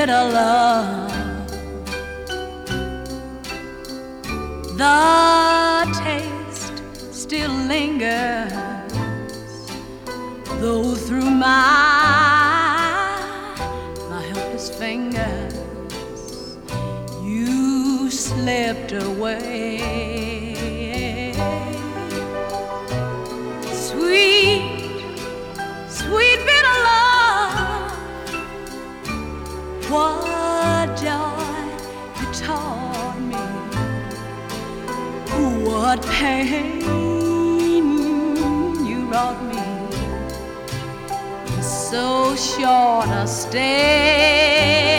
bitter love. The taste still lingers, though through my helpless fingers you slipped away. Sweet, sweet bitter love, what joy you taught me, what pain you brought me. So short a stay.